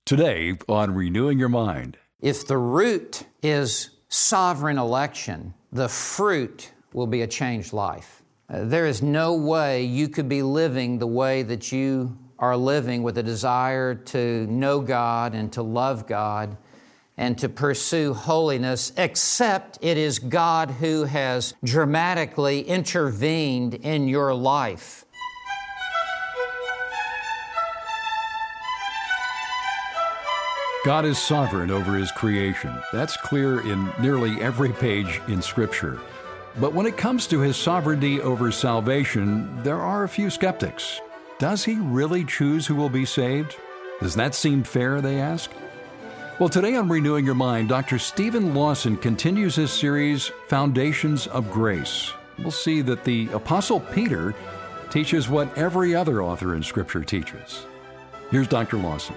Today on Renewing Your Mind. If the root is sovereign election, the fruit will be a changed life. There is no way you could be living the way that you are living with a desire to know God and to love God and to pursue holiness, except it is God who has dramatically intervened in your life. God is sovereign over His creation. That's clear in nearly every page in Scripture. But when it comes to His sovereignty over salvation, there are a few skeptics. Does He really choose who will be saved? Does that seem fair, they ask? Well, today on Renewing Your Mind, Dr. Steven Lawson continues his series, Foundations of Grace. We'll see that the Apostle Peter teaches what every other author in Scripture teaches. Here's Dr. Lawson.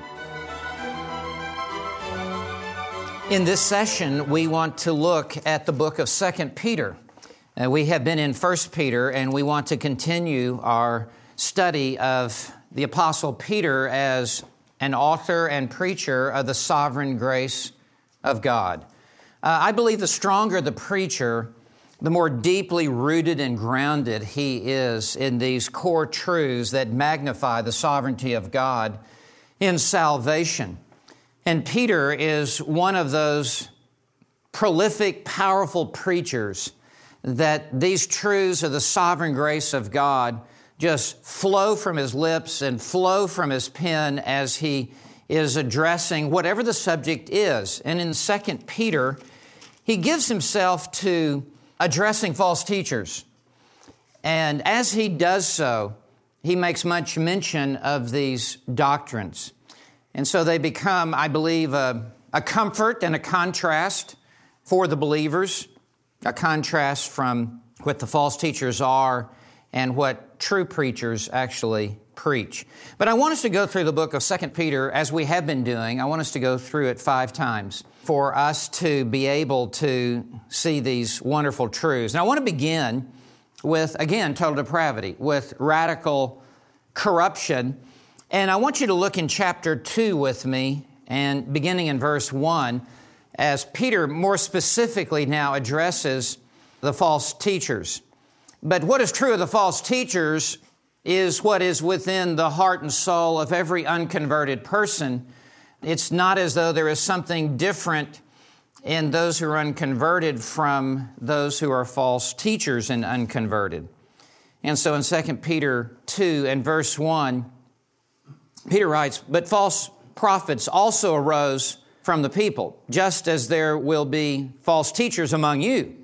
In this session, we want to look at the book of 2 Peter. We have been in 1 Peter, and we want to continue our study of the Apostle Peter as an author and preacher of the sovereign grace of God. I believe the stronger the preacher, the more deeply rooted and grounded he is in these core truths that magnify the sovereignty of God in salvation. And Peter is one of those prolific, powerful preachers that these truths of the sovereign grace of God just flow from his lips and flow from his pen as he is addressing whatever the subject is. And in 2 Peter, he gives himself to addressing false teachers. And as he does so, he makes much mention of these doctrines. And so they become, I believe, a comfort and a contrast for the believers, a contrast from what the false teachers are and what true preachers actually preach. But I want us to go through the book of 2 Peter as we have been doing. I want us to go through it 5 times for us to be able to see these wonderful truths. And I want to begin with, again, total depravity, with radical corruption. And I want you to look in chapter 2 with me, and beginning in verse 1, as Peter more specifically now addresses the false teachers. But what is true of the false teachers is what is within the heart and soul of every unconverted person. It's not as though there is something different in those who are unconverted from those who are false teachers and unconverted. And so in 2 Peter 2 and verse 1, Peter writes, "But false prophets also arose from the people, just as there will be false teachers among you,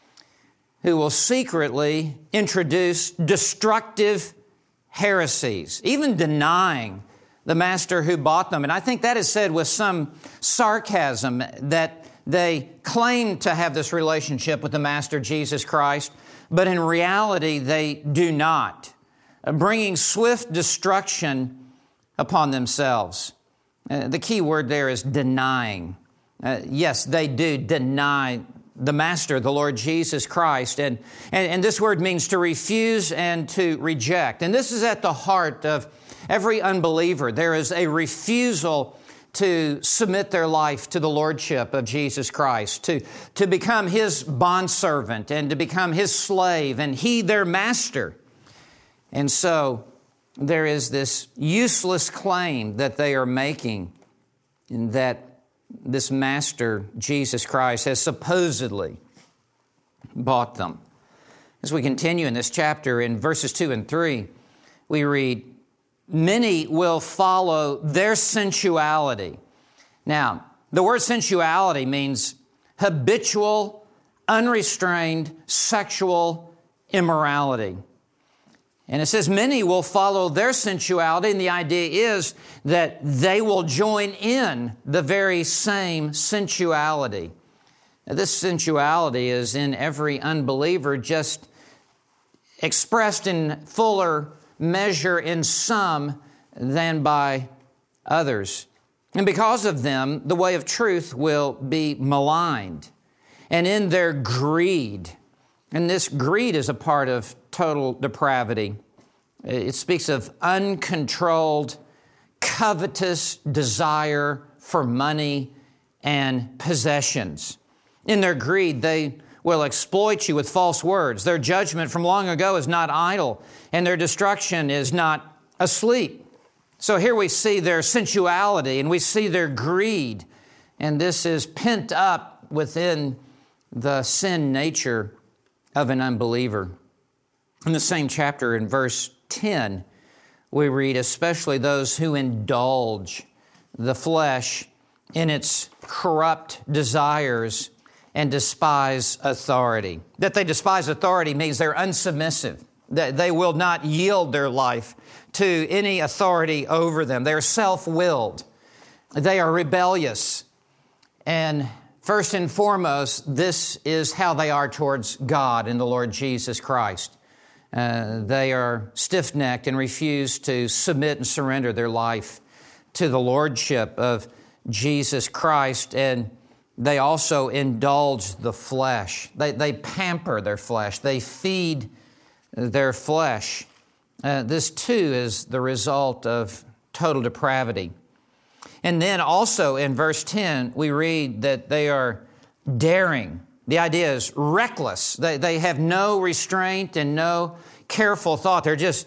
who will secretly introduce destructive heresies, even denying the master who bought them." And I think that is said with some sarcasm, that they claim to have this relationship with the Master Jesus Christ, but in reality they do not, bringing swift destruction upon themselves. The key word there is denying. Yes, they do deny the Master, the Lord Jesus Christ. And this word means to refuse and to reject. And this is at the heart of every unbeliever. There is a refusal to submit their life to the Lordship of Jesus Christ, to become His bondservant and to become His slave and He their master. And so there is this useless claim that they are making that this Master, Jesus Christ, has supposedly bought them. As we continue in this chapter, in verses 2 and 3, we read, "Many will follow their sensuality." Now, the word sensuality means habitual, unrestrained sexual immorality. And it says many will follow their sensuality, and the idea is that they will join in the very same sensuality. Now, this sensuality is in every unbeliever, just expressed in fuller measure in some than by others. And because of them, the way of truth will be maligned. And in their greed, and this greed is a part of total depravity. It speaks of uncontrolled covetous desire for money and possessions. In their greed, they will exploit you with false words. Their judgment from long ago is not idle, and their destruction is not asleep. So here we see their sensuality, and we see their greed, and this is pent up within the sin nature of an unbeliever. In the same chapter, in verse 10, we read, especially those who indulge the flesh in its corrupt desires and despise authority. That they despise authority means they're unsubmissive. That they will not yield their life to any authority over them. They're self-willed. They are rebellious. And first and foremost, this is how they are towards God and the Lord Jesus Christ. They are stiff-necked and refuse to submit and surrender their life to the lordship of Jesus Christ, and they also indulge the flesh. They pamper their flesh. They feed their flesh. This too is the result of total depravity. And then also in verse 10, we read that they are daring. The idea is reckless. They have no restraint and no careful thought. They're just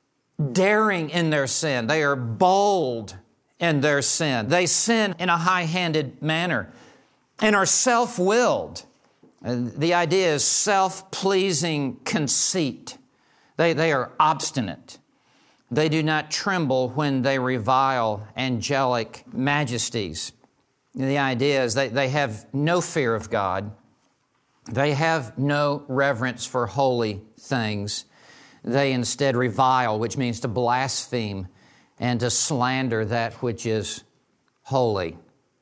daring in their sin. They are bold in their sin. They sin in a high-handed manner and are self-willed. The idea is self-pleasing conceit. They are obstinate. They do not tremble when they revile angelic majesties. The idea is they have no fear of God. They have no reverence for holy things. They instead revile, which means to blaspheme and to slander that which is holy.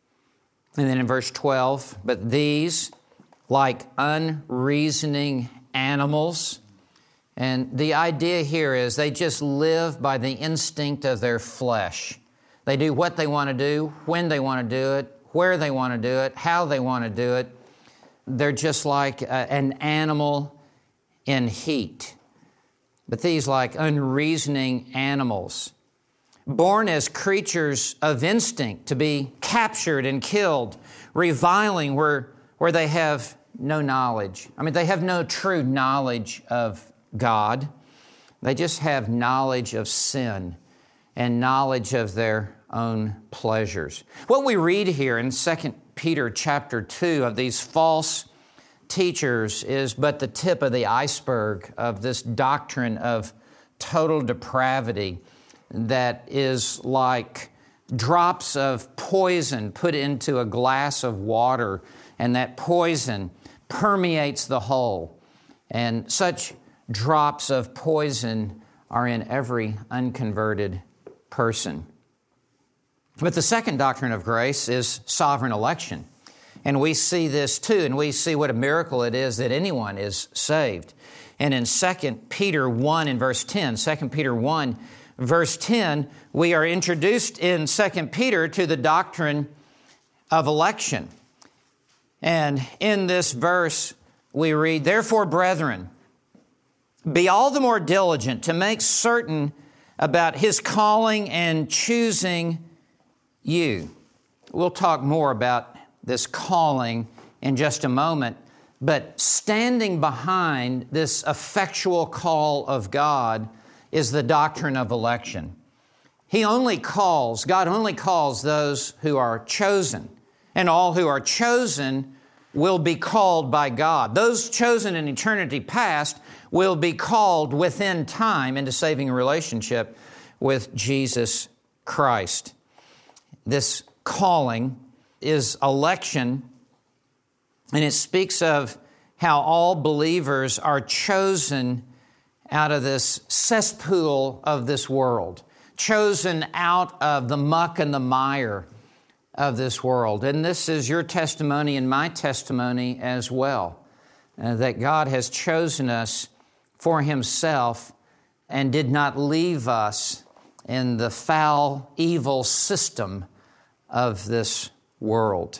And then in verse 12, but these, like unreasoning animals, and the idea here is they just live by the instinct of their flesh. They do what they want to do, when they want to do it, where they want to do it, how they want to do it. They're just like an animal in heat. But these like unreasoning animals, born as creatures of instinct to be captured and killed, reviling where they have no knowledge. I mean, they have no true knowledge of God. They just have knowledge of sin and knowledge of their own pleasures. What we read here in 2 Peter chapter 2 of these false teachers is but the tip of the iceberg of this doctrine of total depravity that is like drops of poison put into a glass of water, and that poison permeates the whole. And such drops of poison are in every unconverted person. But the second doctrine of grace is sovereign election. And we see this too, and we see what a miracle it is that anyone is saved. And in 2 Peter 1 in verse 10, 2 Peter 1 verse 10, we are introduced in 2 Peter to the doctrine of election. And in this verse we read, therefore, brethren, be all the more diligent to make certain about His calling and choosing you. We'll talk more about this calling in just a moment, but standing behind this effectual call of God is the doctrine of election. God only calls those who are chosen, and all who are chosen will be called by God. Those chosen in eternity past will be called within time into saving a relationship with Jesus Christ. This calling is election, and it speaks of how all believers are chosen out of this cesspool of this world, chosen out of the muck and the mire of this world. And this is your testimony and my testimony as well, that God has chosen us for Himself and did not leave us in the foul, evil system of this world.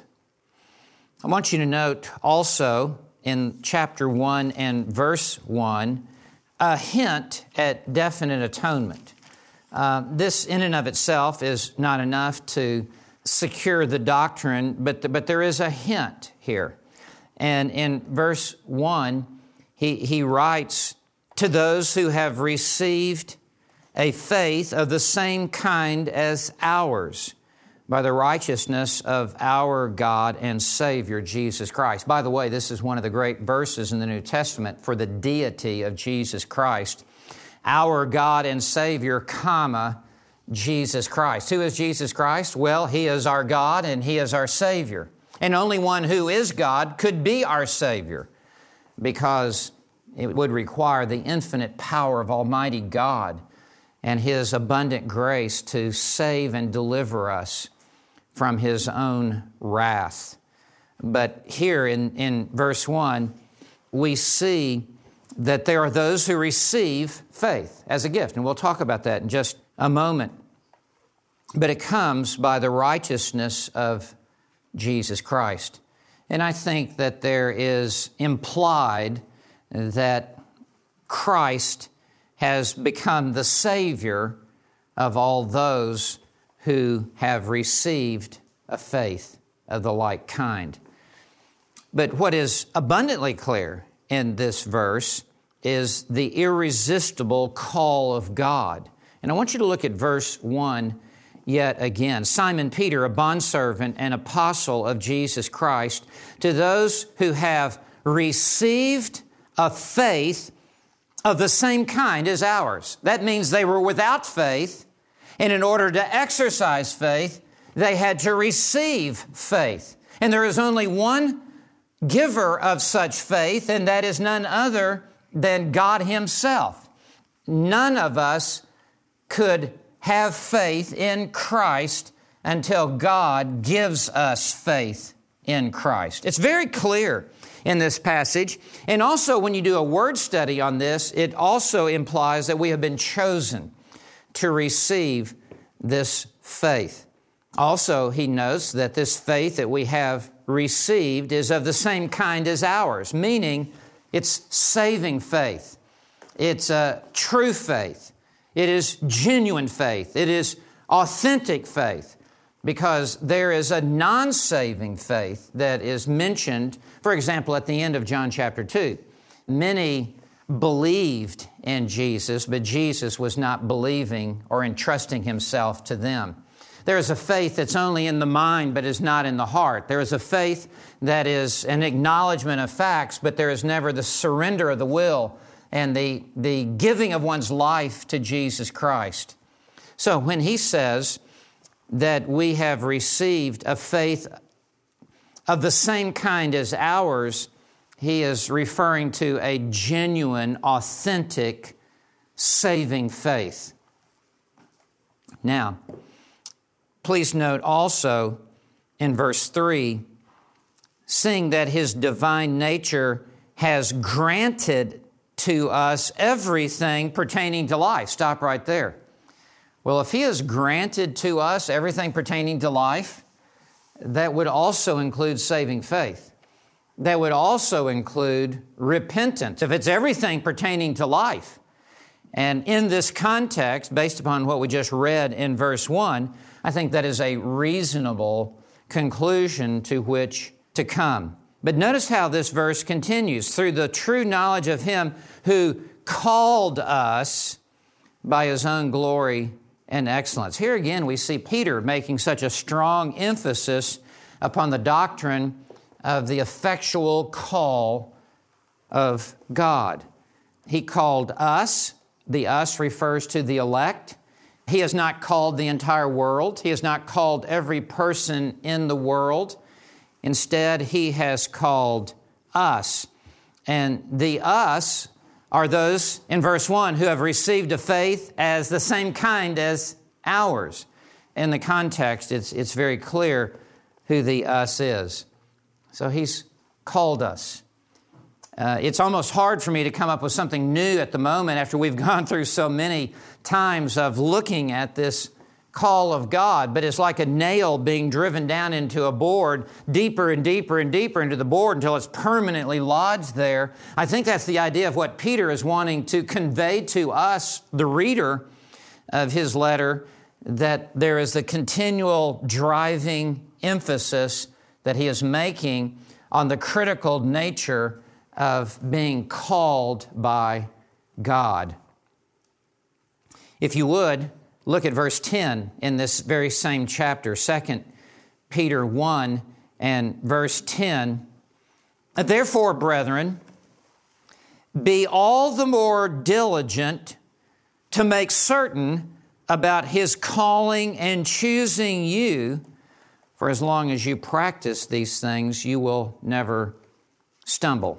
I want you to note also in chapter 1 and verse 1 a hint at definite atonement. This in and of itself is not enough to secure the doctrine, but there is a hint here. And in verse 1, he writes, to those who have received a faith of the same kind as ours, by the righteousness of our God and Savior, Jesus Christ. By the way, this is one of the great verses in the New Testament for the deity of Jesus Christ. Our God and Savior, comma, Jesus Christ. Who is Jesus Christ? Well, He is our God and He is our Savior. And only one who is God could be our Savior, because it would require the infinite power of Almighty God and His abundant grace to save and deliver us from His own wrath. But here in verse 1, we see that there are those who receive faith as a gift. And we'll talk about that in just a moment. But it comes by the righteousness of Jesus Christ. And I think that there is implied that Christ has become the Savior of all those who have received a faith of the like kind. But what is abundantly clear in this verse is the irresistible call of God. And I want you to look at verse 1 yet again. Simon Peter, a bondservant and apostle of Jesus Christ, to those who have received a faith of the same kind as ours. That means they were without faith, and in order to exercise faith, they had to receive faith. And there is only one giver of such faith, and that is none other than God Himself. None of us could have faith in Christ until God gives us faith in Christ. It's very clear in this passage. And also, when you do a word study on this, it also implies that we have been chosen to receive this faith. Also, he notes that this faith that we have received is of the same kind as ours, meaning it's saving faith. It's a true faith. It is genuine faith. It is authentic faith, because there is a non-saving faith that is mentioned, for example, at the end of John chapter 2. Many believed in Jesus, but Jesus was not believing or entrusting Himself to them. There is a faith that's only in the mind but is not in the heart. There is a faith that is an acknowledgement of facts, but there is never the surrender of the will and the giving of one's life to Jesus Christ. So when he says that we have received a faith of the same kind as ours, he is referring to a genuine, authentic, saving faith. Now, please note also in verse 3, seeing that His divine nature has granted to us everything pertaining to life. Stop right there. Well, if He has granted to us everything pertaining to life, that would also include saving faith. That would also include repentance, if it's everything pertaining to life. And in this context, based upon what we just read in verse 1, I think that is a reasonable conclusion to which to come. But notice how this verse continues. Through the true knowledge of Him who called us by His own glory and excellence. Here again, we see Peter making such a strong emphasis upon the doctrine of the effectual call of God. He called us. The us refers to the elect. He has not called the entire world. He has not called every person in the world. Instead, He has called us. And the us are those, in verse 1, who have received a faith as the same kind as ours. In the context, it's very clear who the us is. So He's called us. It's almost hard for me to come up with something new at the moment after we've gone through so many times of looking at this call of God, but it's like a nail being driven down into a board, deeper and deeper and deeper into the board until it's permanently lodged there. I think that's the idea of what Peter is wanting to convey to us, the reader, of his letter that there is a continual driving emphasis that he is making on the critical nature of being called by God. If you would, look at verse 10 in this very same chapter, 2 Peter 1 and verse 10. Therefore, brethren, be all the more diligent to make certain about His calling and choosing you, for as long as you practice these things, you will never stumble.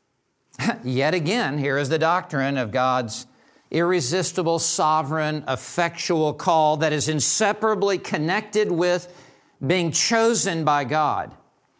Yet again, here is the doctrine of God's irresistible, sovereign, effectual call that is inseparably connected with being chosen by God.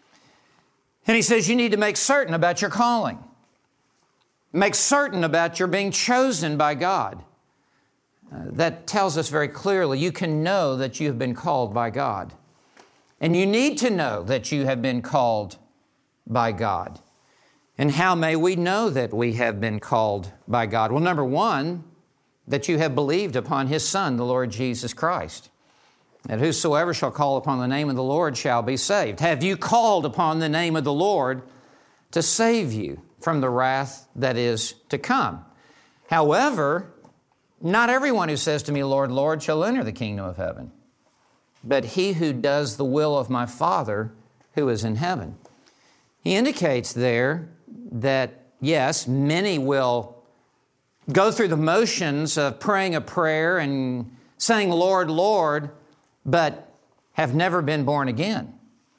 And he says you need to make certain about your calling. Make certain about your being chosen by God. That tells us very clearly you can know that you have been called by God. And you need to know that you have been called by God. And how may we know that we have been called by God? Well, number one, that you have believed upon His Son, the Lord Jesus Christ. That whosoever shall call upon the name of the Lord shall be saved. Have you called upon the name of the Lord to save you from the wrath that is to come? However, not everyone who says to me, Lord, Lord, shall enter the kingdom of heaven, but he who does the will of my Father who is in heaven. He indicates there that, yes, many will go through the motions of praying a prayer and saying, Lord, Lord, but have never been born again.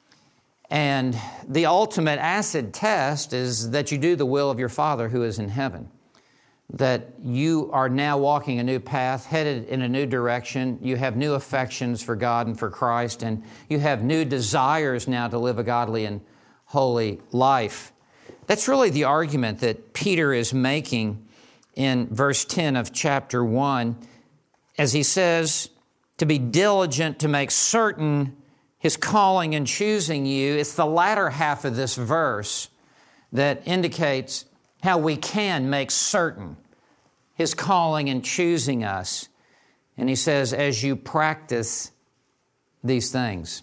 And the ultimate acid test is that you do the will of your Father who is in heaven. That you are now walking a new path, headed in a new direction. You have new affections for God and for Christ, and you have new desires now to live a godly and holy life. That's really the argument that Peter is making in verse 10 of chapter 1, as he says, to be diligent to make certain His calling and choosing you. It's the latter half of this verse that indicates how we can make certain His calling and choosing us. And he says, as you practice these things.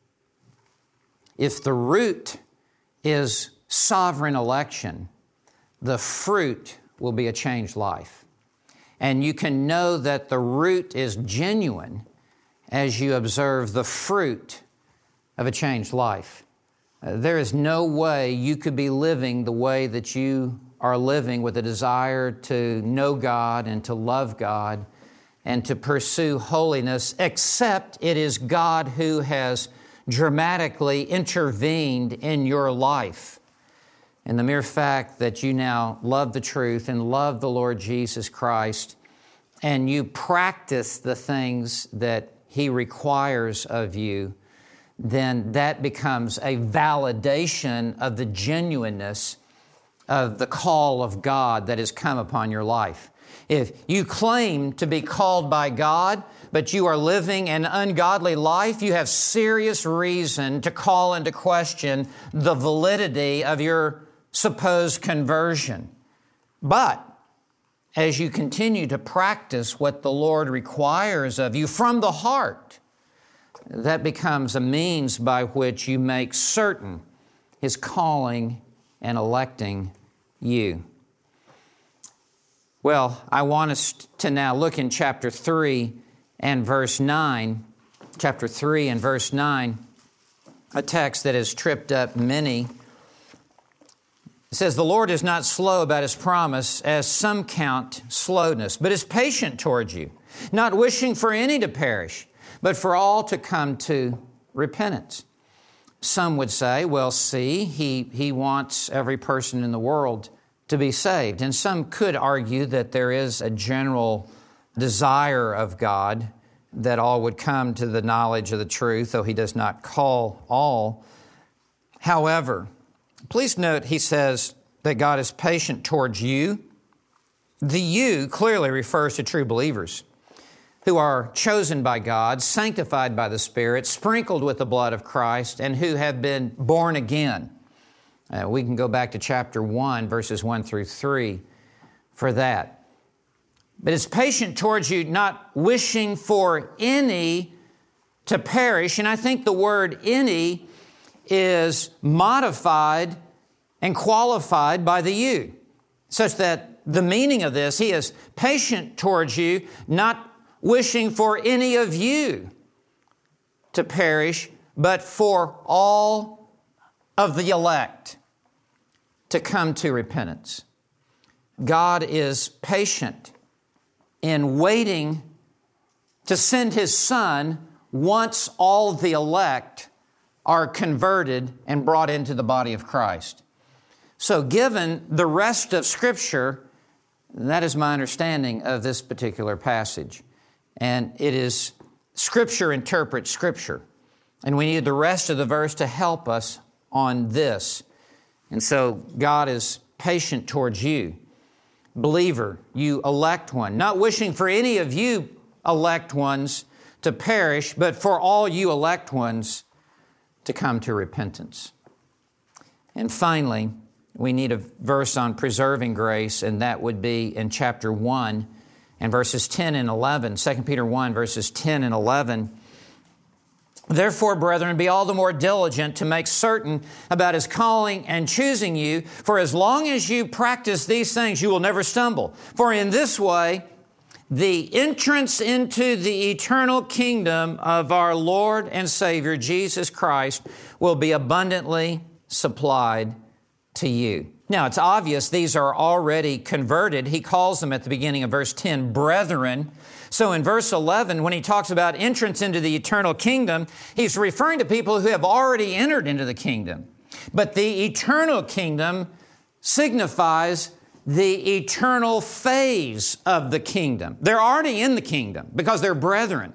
If the root is sovereign election, the fruit will be a changed life. And you can know that the root is genuine as you observe the fruit of a changed life. There is no way you could be living the way that you are living with a desire to know God and to love God and to pursue holiness, except it is God who has dramatically intervened in your life. And the mere fact that you now love the truth and love the Lord Jesus Christ, and you practice the things that He requires of you, then that becomes a validation of the genuineness of the call of God that has come upon your life. If you claim to be called by God, but you are living an ungodly life, you have serious reason to call into question the validity of your supposed conversion. But as you continue to practice what the Lord requires of you from the heart, that becomes a means by which you make certain His calling and electing you. Well, I want us to now look in chapter 3 and verse 9. Chapter 3 and verse 9, a text that has tripped up many. It says, the Lord is not slow about His promise, as some count slowness, but is patient towards you, not wishing for any to perish, but for all to come to repentance. Some would say, well, see, he wants every person in the world to be saved. And some could argue that there is a general desire of God that all would come to the knowledge of the truth, though He does not call all. However, please note he says that God is patient towards you. The you clearly refers to true believers who are chosen by God, sanctified by the Spirit, sprinkled with the blood of Christ, and who have been born again. We can go back to chapter 1, verses 1 through 3 for that. but is patient towards you, not wishing for any to perish. And I think the word any is modified and qualified by the you, such that the meaning of this, He is patient towards you, not wishing for any of you to perish, but for all of the elect to come to repentance. God is patient in waiting to send His Son once all the elect are converted and brought into the body of Christ. So given the rest of Scripture, that is my understanding of this particular passage. And it is Scripture interprets Scripture. And we need the rest of the verse to help us on this. And so God is patient towards you. Believer, you elect one, not wishing for any of you elect ones to perish, but for all you elect ones to come to repentance. And finally, we need a verse on preserving grace, and that would be in chapter 1 and verses 10 and 11, 2 Peter 1, verses 10 and 11. Therefore, brethren, be all the more diligent to make certain about His calling and choosing you, for as long as you practice these things, you will never stumble. For in this way, the entrance into the eternal kingdom of our Lord and Savior, Jesus Christ, will be abundantly supplied to you. Now, it's obvious these are already converted. He calls them at the beginning of verse 10, brethren. So in verse 11, when he talks about entrance into the eternal kingdom, he's referring to people who have already entered into the kingdom. But the eternal kingdom signifies the eternal phase of the kingdom. They're already in the kingdom because they're brethren.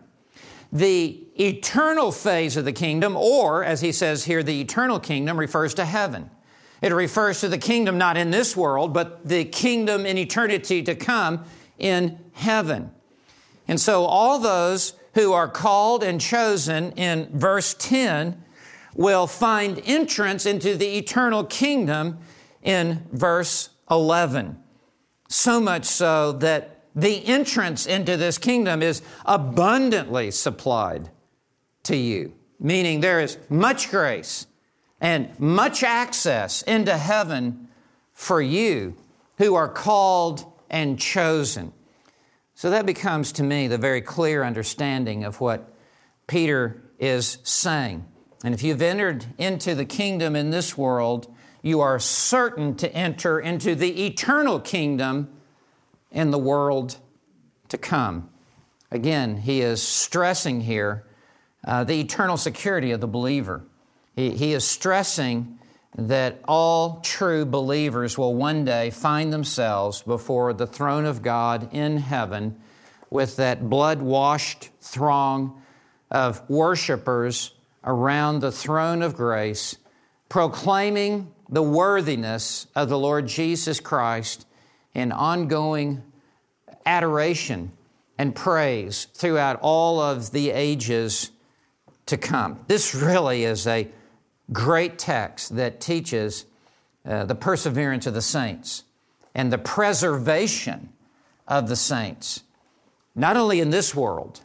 The eternal phase of the kingdom, or as he says here, the eternal kingdom, refers to heaven. It refers to the kingdom not in this world, but the kingdom in eternity to come in heaven. And so all those who are called and chosen in verse 10 will find entrance into the eternal kingdom in verse 11. So much so that the entrance into this kingdom is abundantly supplied to you, meaning there is much grace and much access into heaven for you who are called and chosen. So that becomes to me the very clear understanding of what Peter is saying. And if you've entered into the kingdom in this world, you are certain to enter into the eternal kingdom in the world to come. Again, he is stressing here the eternal security of the believer. He is stressing that all true believers will one day find themselves before the throne of God in heaven with that blood-washed throng of worshipers around the throne of grace, proclaiming the worthiness of the Lord Jesus Christ in ongoing adoration and praise throughout all of the ages to come. This really is a great text that teaches the perseverance of the saints and the preservation of the saints, not only in this world,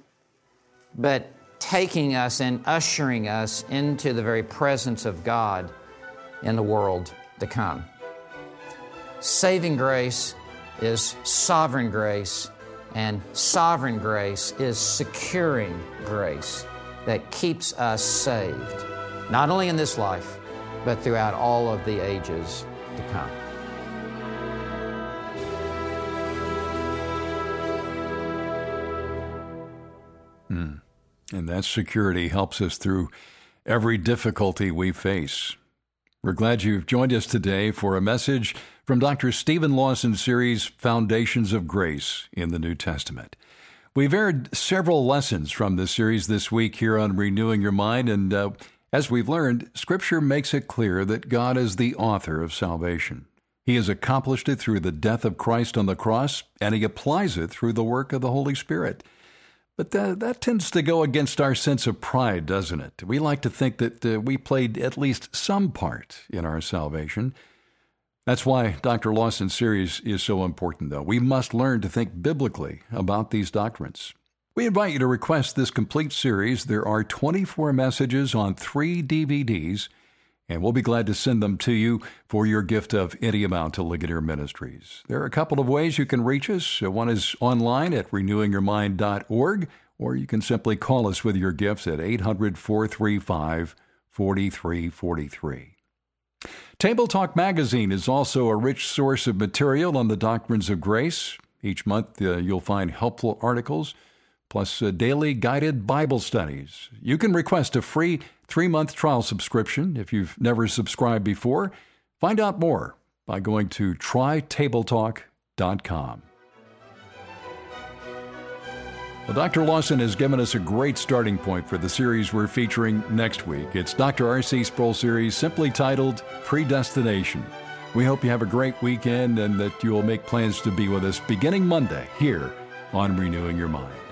but taking us and ushering us into the very presence of God in the world to come. Saving grace is sovereign grace, and sovereign grace is securing grace that keeps us saved, not only in this life, but throughout all of the ages to come. And that security helps us through every difficulty we face. We're glad you've joined us today for a message from Dr. Stephen Lawson's series, Foundations of Grace in the New Testament. We've aired several lessons from this series this week here on Renewing Your Mind, and as we've learned, Scripture makes it clear that God is the author of salvation. He has accomplished it through the death of Christ on the cross, and He applies it through the work of the Holy Spirit. But that tends to go against our sense of pride, doesn't it? We like to think that we played at least some part in our salvation. That's why Dr. Lawson's series is so important, though. We must learn to think biblically about these doctrines. We invite you to request this complete series. There are 24 messages on 3 DVDs, and we'll be glad to send them to you for your gift of any amount to Ligonier Ministries. There are a couple of ways you can reach us. One is online at renewingyourmind.org, or you can simply call us with your gifts at 800-435-4343. Table Talk Magazine is also a rich source of material on the doctrines of grace. Each month you'll find helpful articles, plus daily guided Bible studies. You can request a free 3-month trial subscription if you've never subscribed before. Find out more by going to trytabletalk.com. Well, Dr. Lawson has given us a great starting point for the series we're featuring next week. It's Dr. R.C. Sproul series, simply titled Predestination. We hope you have a great weekend and that you will make plans to be with us beginning Monday here on Renewing Your Mind.